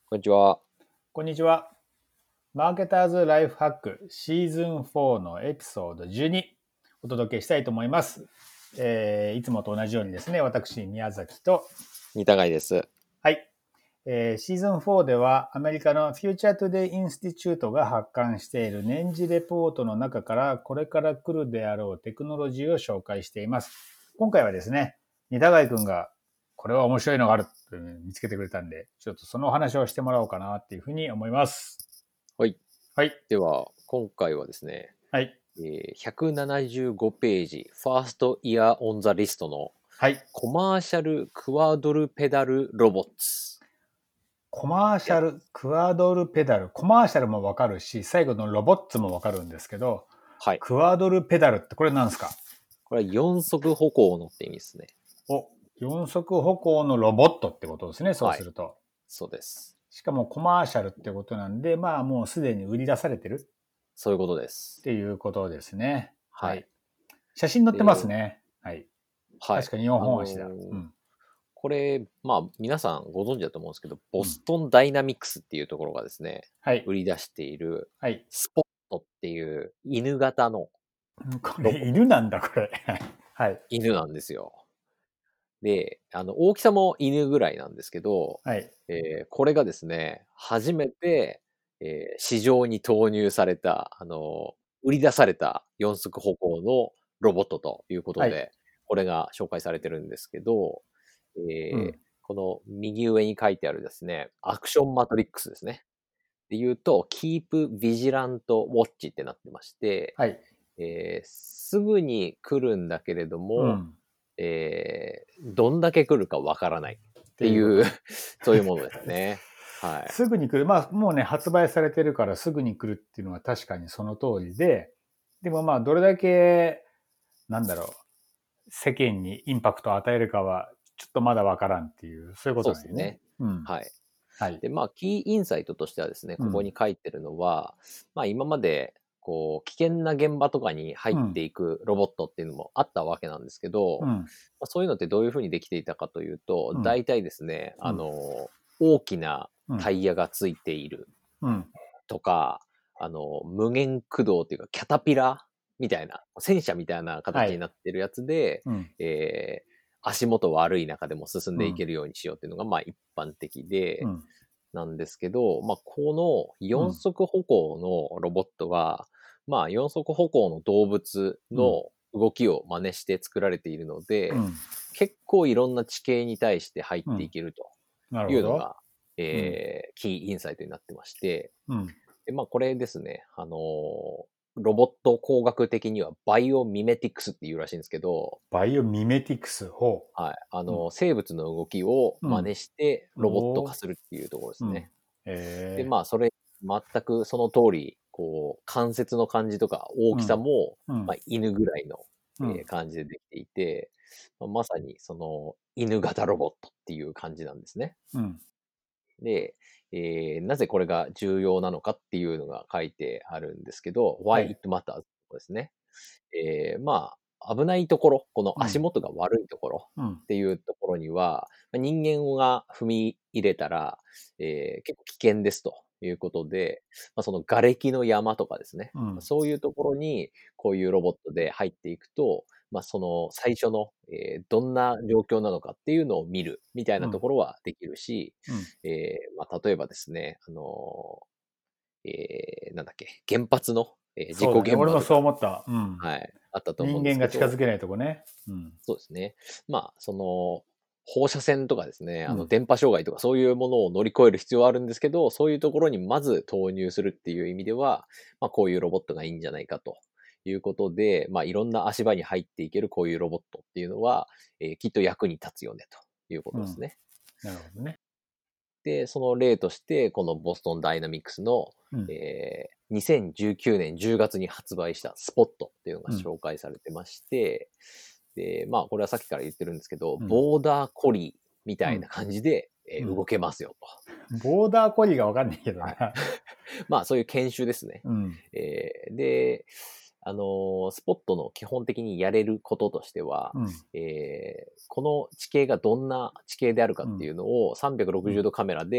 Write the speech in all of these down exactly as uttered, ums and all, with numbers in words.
こんにちは。 こんにちは。マーケターズライフハックシーズンフォーのエピソードじゅうにお届けしたいと思います。えーいつもと同じようにですね、私、宮崎と、 二高井です。 はい、えーシーズンフォーではアメリカのフューチャートゥデイインスティチュートが発刊している年次レポートの中からこれから来るであろうテクノロジーを紹介しています。今回はですね、二高井くんがこれは面白いのがあるというのを見つけてくれたんで、ちょっとそのお話をしてもらおうかなっていうふうに思います。 はい。 はい。 では、今回はですね、 はい。 えーひゃくななじゅうごページ、ファーストイヤーオンザリストのはい。 コマーシャルクワドルペダルロボッツ。 コマーシャル、クワドルペダル。コマーシャルもわかるし、最後のロボッツもわかるんですけど、 はい。 クワドルペダルってこれ何ですか？ これは四足歩行のって意味ですね。 お、四足歩行のロボットってことですね、そうはい。 すると。 そうです。 しかもコマーシャルってことなんで、まあもうすでに売り出されてるそういうことでっす。 ていうことですね。はい。 はい。 写真載ってますで、 ね。はい。 はい。 確かによんあほん足だ。うのーん。 これ、まあ、皆さんご存知だと思うんですけど、ボうん。 ストンダイナミクスっていうところがですね、 はい。 売り出しているはい。 スポットっていう犬型のこれ、 ロボ犬なんだ、これ。はい。 犬なんですよ。で、あの、大きさも犬ぐらいなんですけど、 はい。 えーこれがですね、初めて、えー市場に投入された、あの、売り出された四足歩行のロボットということはい。 で、これが紹介されてるんですけど、えーうん。 この右上に書いてあるですね、アクションマトリックスですね。で言うと、Keep Vigilant Watch ってなってまして、 はい。 えーすぐに来るんだけれども、 うん。 えーどんだけ来るかわからないっってていういうこと。 そういうものですね。はい。 すぐに来る。まあ、もうね、発売されてるからすぐに来るっていうのは確かにその通りで、でもまあ、どれだけ、なんだろう、世間にインパクトを与えるかは、ちょっとまだわからんっていう、そういうこそとなんよね。 うですね。 うん。 はい。 はい。 で、まあ、キーインサイトとしてはですね、ここうん。 に書いてるのは、まあ、今まで、こう、危険な現場とかに入っうん。 ていくロボットっていうのもあったわけなんですけど、 うん。 まあ、そういうのってどういうふうにできていたかというと、 うん。 大体ですね、 うん。 あの、大きなうん。 タイヤがついているうん。 とか、あの、無限駆動っていうか、キャタピラみたいな、戦車みたいな形にはい。 なってるやつで、 うん。 えー、足元悪い中でも進んうん。 でいけるようにしようっていうのが、まあ一般的で、 うん。 なんですけど、まあこの四うん。 足歩行のロボットが、まあ四足歩行の動物うん。 の動きを真似して作られているので、 うん。 結構いろんな地形に対して入っうん。 ていけるとなるほど。 いうのが、 うん。 えー、キーインサイトになってまして、 うん。 で、まあ、これですね、あのーロボット工学的にはバイオミメティクスっていうらしいんですけど、 バイオミメティクス。ほはい。あう。うん。 の、生物の動きをうん。 真似してロボットおー。 化するっていうところですうん。 ね。で、 えまあ、それ、全くその通り、こう、関節の感じとか大ー。うきさん。 も、まあ、 うん。 犬ぐらいの、 うん。 えー感じでできていて、まあまさにその犬型ロボットっていう感じなんですね。 うん。 で、えーなぜこれが重要なのかっていうのが書いてあるんですけど、 は why い。 it matters ですね。えーまあ、危ないところ、このうん。 足元が悪いところうん。 っていうところには、まあ人間が踏み入れたら、えー結構危険ですということで、まあ、その瓦礫の山とかですね、 うん。 そういうところにこういうロボットで入っていくと、まあ、その最初の、えーどんな状況なのかっていうのを見るみたいうん。 なところはできるし、 うん。 えーまあ、例えばですね、あのーえーなんだっけ、原発の、えー事故そうだね。俺も現場とか、 そう思った。うん。 はい、あったと思うんで人間すけど、 が近づけないとこね。うん。 そうですね。まあ、その、放射線とかですね、あの、 うん。 電波障害とかそういうものを乗り越える必要はあるんですけど、そういうところにまず投入するっていう意味では、まあ、こういうロボットがいいんじゃないかということで、まあ、いろんな足場に入っていけるこういうロボットっていうのは、えーきっと役に立つよね、というこうん。 とですね。 なるほどね。 で、その例として、このボストンダイナミクスの、 うん。 えーにせんじゅうきゅうねんじゅうがつに発売したスポットっていうのがうん。 紹介されてまして、で、まあ、これはさっきから言ってるんですけど、 うん。 ボーダーコリーみたいなうん。 感じで、えーうん。 動けますよボーダーコリーがわかんないけどと。はい。 な。 まあ、そういう研修ですね。 うん。 えーで、あのースポットの基本的にやれることとしては、 うん。 えーこの地形がどんな地形であるかうん。 っていうのをさんびゃくろくじゅうどカメラで、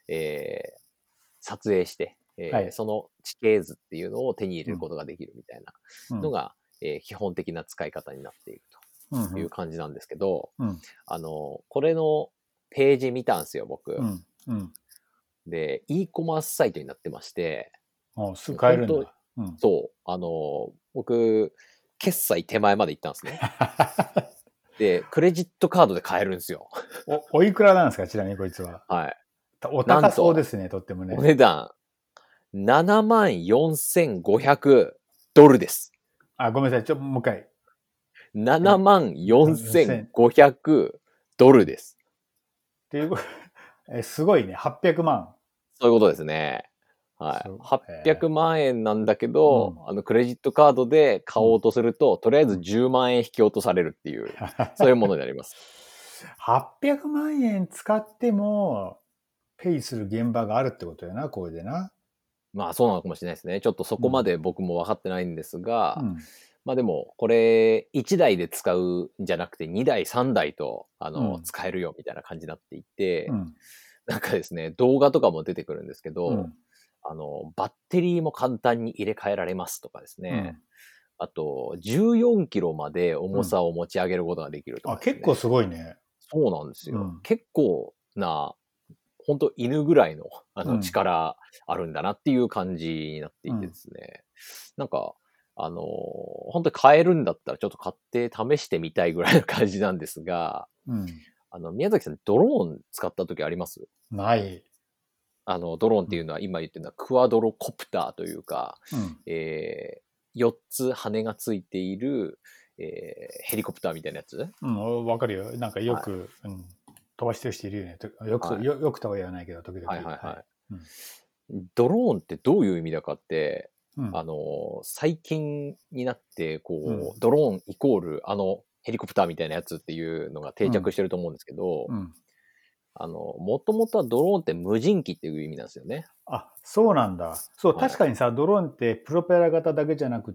えー撮影して、えーはいその地形図っていうのを手に入れることができるみたいなうん。 のが、えー基本的な使い方になっているうん。 という感じなんですけど、 うん。 あの、これのページ見たんですよ、僕。 うん。うん。 で、e コマースサイトになってまして、 あ、すぐ買え本当るんだ。うん。 そう、あの、僕、決済手前まで行ったんですね。で、クレジットカードで買えるんですよ。 お、おいくらなんですか、ちなみにこいつは。 はい。 お高そうでなんと、 すね、とってもおね。 値段、ななまんよんせんごひゃくドルです。 あ、ごめんなさい。ちょ、もう一回。 ななまんよんせんよんせんごひゃくドルです。 っていう、え、すごいね。はっぴゃくまん。 そういうことですね。はい。 そうえはっぴゃくまん円なんだけーど、 うん。 あの、クレジットカードで買おうとすると、とりあえずうんじゅうまん円引き落とされるっていう、そういうものになります。 はっぴゃくまん円使っても、ペイする現場があるってことやな、これでな。 まあそうなのかもしれないですね。ちょっとそこまで僕も分かってないんですが、 うん。 まあでも、これ、いちだいで使うんじゃなくて、にだい、さんだいと、あの、 うん。 使えるよみたいな感じになっていて、 うん。 なんかですね、動画とかも出てくるんですけど、 うん。 あの、バッテリーも簡単に入れ替えられますとかですね。 うん。 あと、じゅうよんキロまで重うん。 さを持ち上げることができるとあ、 かですね。 結構すごいね。 そうなんですよ。 うん。 結構な、ほんと犬ぐらいの、あの、 うん。 力あるんだなっていう感じになっていてでうん。 すね。なんか、あの、ほんとに買えるんだったらちょっと買って試してみたいぐらいの感じなんですが、 うん。 あの、宮崎さんドローン使った時あります？ ない。 あの、ドローンっうん。 ていうのは今言ってるのはクワドロコプターというか、 うん。 えー、よっつ羽がついている、えー、ヘリコプターみたいなやつ。 うん、わかるよ。なんかよはい。 く、うん、飛ばしてる人いるよね。とよく、 はい。 よ、よくとは言わないけど、時々。 はいはいはい。 はうん。 い。ドローンってどういう意味だかって、 うん。 あの、最近になって、 うん。 こう、ドローンイコール、あの、ヘリコプターみたいなやつっていうのが定着うん。 してると思うんですけど、 うん。 あの、もともとはドローンって無人機っていう意味なんですよね。 あ、そうなんだ。そう、 はい。 確かにさ、ドローンってプロペラ型だけじゃなくって、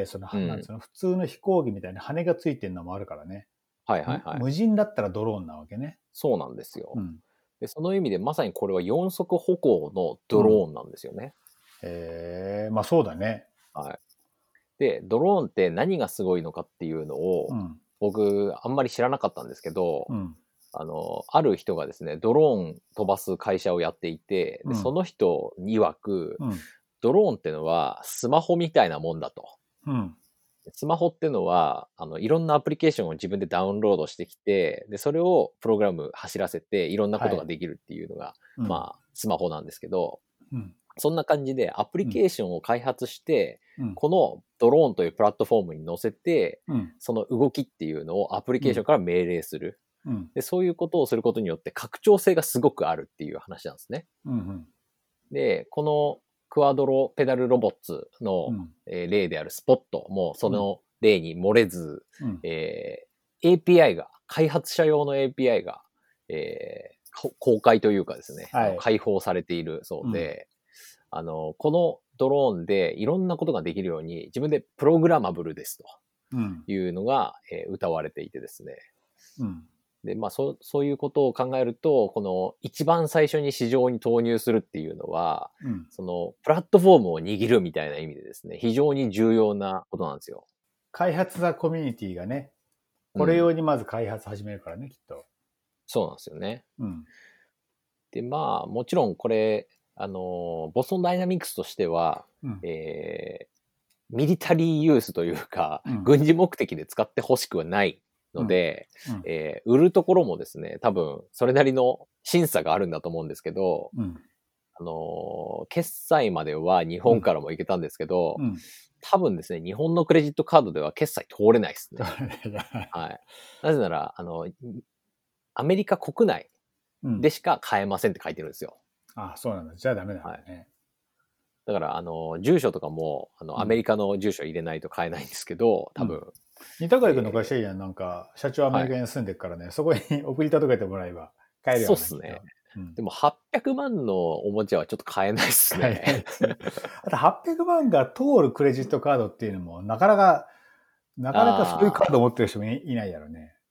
その、 うん。 なんつうの、普通の飛行機みたいな羽がついてるのもあるからね。むはいはいはい。 無人だったらドローンなわけね。 そうなんですよ。 うん。 で、その意味でまさにこれは四足歩行のうん。 ドローンなんですよね。 へえ、まあそうだね。 はい。で、ドローンって何がすごいのかっていうのを、 うん。 僕あんまり知らなかったんですけど、 うん。 あの、ある人がですね、ドローン飛ばす会社をやっていて、で、そうん。 の人曰く、 うん。 ドローンってのはスマホみたいなもんだと。 うん。 スマホってのは、あの、いろんなアプリケーションを自分でダウンロードしてきて、で、それをプログラム走らせて、いろんなことがはい。 できるっていうのが、 うん。 まあ、スマホなんですけど、 うん。 そんな感じでアプリうん。 ケーションを開発して、 うん。 このドローンというプラットフォームに載せて、 うん。 その動きっていうのをアプリうん。 ケーションから命令する。 うん。 で、そういうことをすることによって拡張性がすごくあるっていう話なんですね。 うん。 で、このクワドロペダルロボッツの、 うん。 えー例であるスポットもそうん。 の例に漏れず、 うん。 えー エーピーアイ が、開発者用の エーピーアイ が、えー公開というかですね、あのはい。 開放されているうん。 そうで、あの、このドローンでいろんなことができるように自分でプログラマブルですとうん。 いうのが、えー謳われていてですね。 うん。 で、まあ、そうそういうことを考えると、この一番最初に市場に投入するっていうのは、 うん。 そのプラットフォームを握るみたいな意味でですね、非常に重要なことなんですよ。 開発者コミュニティがね、これうん。 用にまず開発始めるからね、きっと。 そうなんですよね。 うん。 で、まあ、もちろんこれ、あの、ボストンダイナミクスとしては、 うん。 えー、ミリタリーユースというか、 うん。 軍事目的で使ってほしくはないのうん。 で、 うん。 えー売るところもですね、多分、それなりの審査があるんだと思うんですけど、 うん。 あの、決済までは日うん。 本からも行けたんですけど、 うん。 多分ですね、日本のクレジットカードでは決済通れないですね。はい。なぜなら、あの、アメリカ国内うん。 でしか買えませんって書いてるんですよ。 あ、そうなんだ。じゃあダメなんはい。 だね。 だから、あの、住所とかも、あの、 うん。 アメリカの住所入れないと買えないんですけど、 うん。 多分、 似たかい君の会社えいいやん。なんか、社長アーはい。 メリカに住んでるからね、そこに送り届けてもらえば買えるよね、 そうっすね。 きっと。うん。 でもはっぴゃくまんのおもちゃはちょっと買えないっす買えないね。 ですね。あとはっぴゃくまんが通るクレジットカードっていうのも、なかなか、なかなかそういうカーああ。 ドを持ってる人もいいないやろね。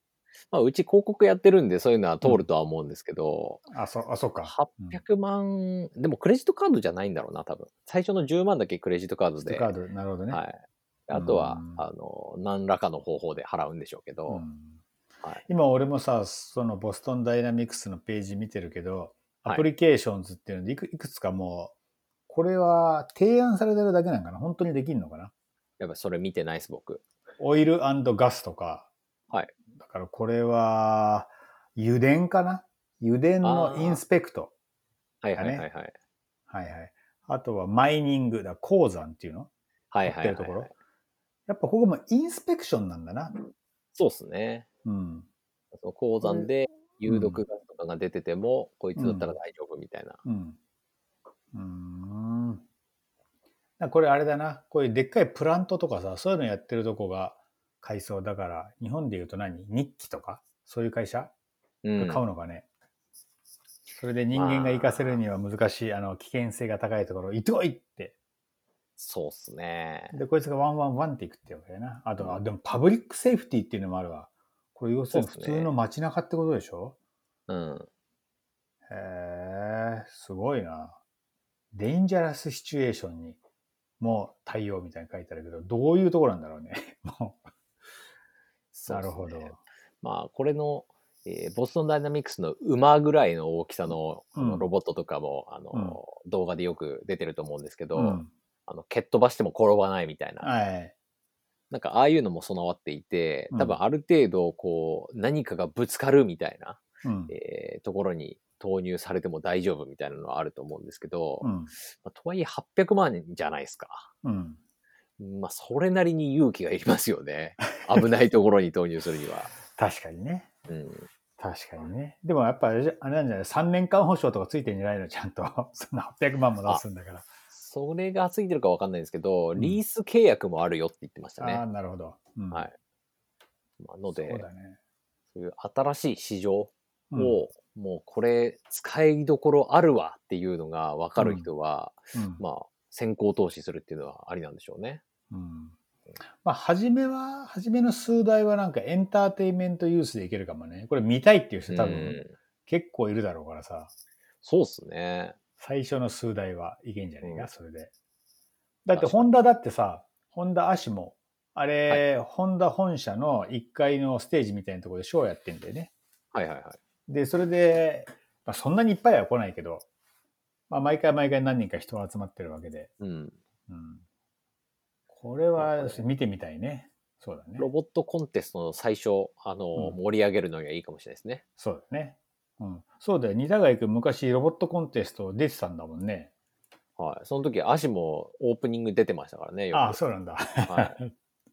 まあ、うち広告やってるんで、そういうのは通るとは思うんですけど、 うん、あ、そ、あ、そうか。 はっぴゃくまん、でもクレジットカードじゃないんだろうな、多分。最初のじゅうまんだけクレジットカードで、 ストカード、なるほどね。 はい。 うあとは、 ん。 あの、何らかの方法で払うんでしょうけど、 うん。 はい。 今俺もさ、そのボストンダイナミクスのページ見てるけど、アはい。 プリケーションズっていうのでいくいくつかもう、これは提案されてるだけなんかな、本当にできるのかな。 やっぱそれ見てないです、僕。 オイルガスとか、 はい。 だからこれは、油田かな、油田のインあスペクトあ、はいだね。 はいはいはい。 はいはい。あとはマイニングだ、鉱山っていうのはい掘っはいはいはい。 てるところ。やっぱここもインスペクションなんだな。 そうっすね。 うん。 その鉱これ、 山で有うん、 毒ガスとかが出てても、こいつだったらうん、 大丈夫みたいな。 うん。うーん。だこれあれだな。こういうでっかいプラントとかさ、そういうのやってるとこが買いそうだから、日本で言うと何日記とかそういう会社が買ううん。 のかね。それで人間が活かせるまあ、 には難しい、あの、危険性が高いところ、行ってこいって。 そうっすね。 で、こいつがワンワンワンっていくってわけだな。あとは、でもパブリックセーフティっていうのもあるわ。これ要すそうるに普通のっすね。 街中ってことでしょ。 うん。 へえ、すごいな。デインジャラスシチュエーションにもう対応みたいに書いてあるけど、どういうところなんだろうね。もう。なそうっすね。 るほど。 まあ、これの、えーボストンダイナミクスの馬ぐらいの大きさのあのうん。 ロボットとかも、あの、 うん。 動画でよく出てると思うんですけど、 うん。 あの、蹴っ飛ばしても転ばないみたいな。 はい。 なんか、ああいうのも備わっていて、 うん。 多分ある程度、こう、何かがぶつかるみたいな、 うん。 えーところに投入されても大丈夫みたいなのはあると思うんですけど、 うん。 まあ、とはいえはっぴゃくまんじゃないですか。 うん。 まあ、それなりに勇気がいりますよね。危ないところに投入するには。 確かにね。 うん。 確かにね。でもやっぱあれじゃあれなんじゃない ?さん 年間保証とかついてんじゃないのちゃんと。そんなはっぴゃくまんも出あ、 すんだから。 それがついてるかわかんないんですけど、 うん。 リース契約もあるよって言ってましたああ、 ね。 なるほど。うん。 はい。まあので、 そうだね。 そういう新しい市場を、 うん。 もうこれ使いどころあるわっていうのがわかるうん。 人は、 うん。 まあ、先行投資するっていうのはありなんでしょうね。 うん。まあ、初めは、初めの数台はなんかエンターテインメントユースでいけるかもね。これ見たいっていう人う多分ん。 結構いるだろうからさ。 そうっすね。 最初の数台はいけんじゃねえうん。 か、それで。だって確かに。 ホンダだってさ、ホンダアシモ、あはい。 れ、ホンダ本社のいっかいのステージみたいなところでショーやってんだよね。 はいはいはい。 で、それで、まあ、そんなにいっぱいは来ないけど、まあ、毎回毎回何人か人が集まってるわけで。 うん。 うん、これはまあこれ、 見てみたいね。そうだね。 ロボットコンテストの最初、あの、 うん、 盛り上げるのにはいいかもしれないですね。 そうだね。うん、そうだよ。二高井くん昔ロボットコンテスト出てたんだもんね。 はい。その時、足もオープニング出てましたからね、よああ、 く。 そうなんだ。 はい。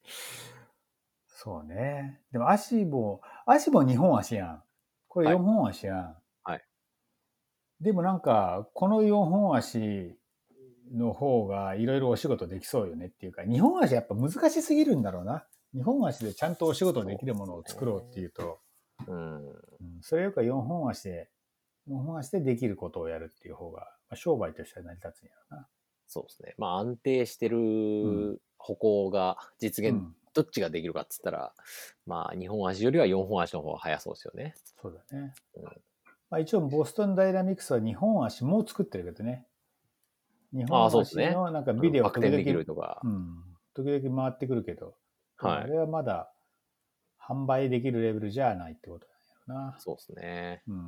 そうね。でも足も、足もにほん足やん。これはい。 よんほん足やん。 はい。 でもなんか、このよんほん足の方がいろいろお仕事できそうよねっていうか、にほん足やっぱ難しすぎるんだろうな。にほん足でちゃんとお仕事できるものをそうです作ろうっていうね。 と、 うん。 うん、それよりかよんほん足で、よんほん足でできることをやるっていう方が、まあ、商売としては成り立つんやろな。 そうですね。まあ安定してうん。 る歩行が実現、 うん。 どっちができるかっつったら、まあにほん足よりはよんほん足の方が速そうですよね。 そうだね。 うん、 まあ一応ボストンダイナミクスはにほん足も作ってるけどね。2 ああ、 本そうですね。 足のなんかあの、 ビデオバク転でき時々、 るとか。 うん、時々回ってくるけど、でもはい。 あれはまだ販売できるレベルじゃないってことなんやろな。 そうですね。 うん。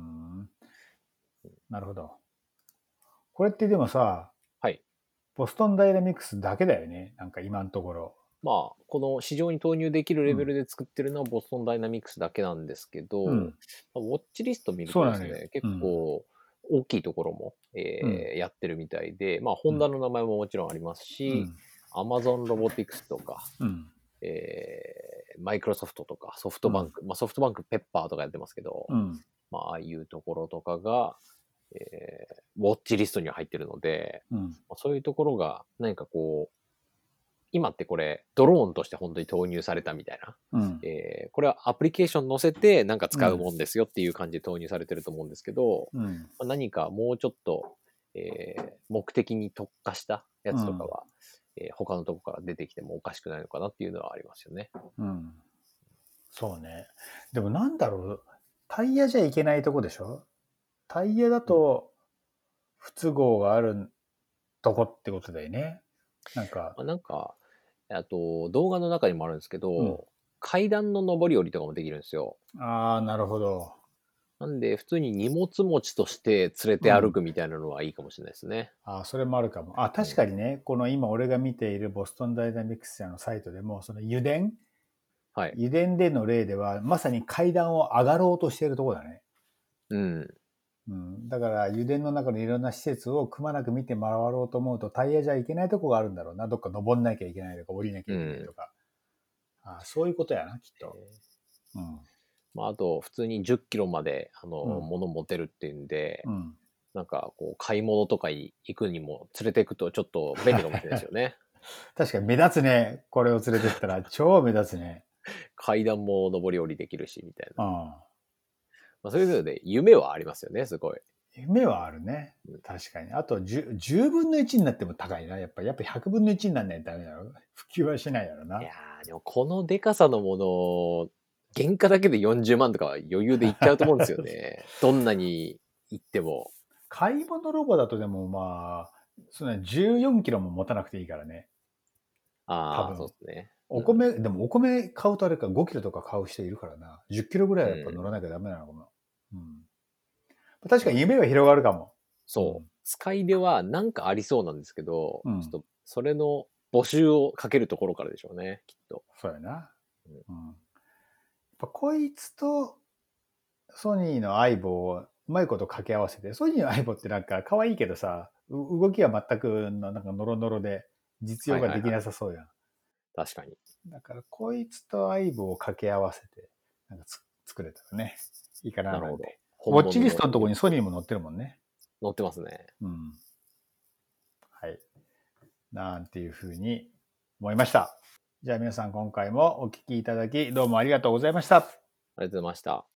なるほど。これってでもさ、 はい。 ボストンダイナミクスだけだよね。なんか今のところ。 まあ、この市場に投入できるレベうん。 ルで作ってるのはボストンダイナミクスだけなんですけど、 うん。 ウォッチリスト見るそうなのよ。 とですね、結うん。 構大きいところも、 うん。 えーやってるみたいで、まあ、ホうん。 ンダの名前ももちろんありますし、 うん。 アマゾンロボティクスとか、 うん。 えー、マイクロソフトとか、ソフうん。 トバンク、まあ、ソフトバンクペッパーとかやってますけど、 うん。 まあ、ああいうところとかが、えー、ウォッチリストには入ってるので、 うん。 まあそういうところが何かこう、今ってこれ、ドローンとして本当に投入されたみたいな。 うん。 えー、これはアプリケーション載せてなんか使ううん。 もんですよっていう感じで投入されてると思うんですけど、 うん。 まあ、何かもうちょっと、えー、目的に特化したやうん。 つとかは、えー、他のとこから出てきてもおかしくないのかなっていうのはありますよね。 うん。 そうね。でもなんだろう。タイヤじゃいけないとこでしょ？タイヤだと不都合があるとこってことだよね。なんか、 まあ、なんか、あと、動画の中にもあるんですけうん。 ど、階段の上り下りとかもできるんですよ。 ああ、なるほど。 なんで、普通に荷物持ちとして連れてうん。 歩くみたいなのはいいかもしれないですね。 ああ、それもあるかも。あ、 うん。 確かにね、この今俺が見ているボストンダイナミクス社のサイトでも、その油田はい。 油田での例では、まさに階段を上がろうとしているところだね。 うん。 うん。だから油田の中のいろんな施設をくまなく見て回ろうと思うと、タイヤじゃいけないとこがあるんだろうな。どっか登んなきゃいけないとか、降りなきゃいけないうん。 とか。ああ、そういうことやな、きっと。 えーうん。 まあ、あと、普通にじゅっキロまで、あの、 うん。 物持てるっていうんで、 うん。 なんか、こう、買い物とかに行くにも連れて行くとちょっと便利かもしれないですよね。 確かに目立つね。これを連れてったら超目立つね。 階段も上り下りできるし、みたいな。 うん。 まあ、そういうので、夢はありますよね、すごい。 夢はあるね。 うん。 確かに。あとじゅう、じゅうぶんのいちになっても高いな。やっぱ、やっぱひゃくぶんのいちになんないとダメだろ。普及はしないやろな。 いやー、でもこのデカさのもの、原価だけでよんじゅうまんとかは余裕でいっちゃうと思うんですよね。どんなに行っても。 買い物ロボだとでもまあ、そんなじゅうよんキロも持たなくていいからね。多ああ、そう分。 ですね。うん。 お米、でもお米買うとあれかごキロとか買う人いるからな。じゅっキロぐらいはやっぱ乗うん。 らなきゃダメなのかも。うん。確かに夢は広がるかも。うそう。 ん。 スカイではなんかありそうなんですけど、 うん。 ちょっとそれの募集をかけるところからでしょうね、きっと。 そうやな。 うん。 うん。やっぱこいつとソニーの相棒をうまいこと掛け合わせて、ソニーの相棒ってなんか可愛いけどさ、う動きは全くのなんかノロノロで実用ができはいはいはい。 なさそうやん。 確かに。 だからこいつと相棒を掛け合わせて、なんかつ作れたらね、いいかななるほど。 なんて。ウォッチ本物のリストのとこロボット。 にソニーも載ってるもんね。 乗ってますね。 うん。はい。なんていうふうに思いました。じゃあ皆さん今回もお聞きいただきどうもありがとうございました。 ありがとうございました。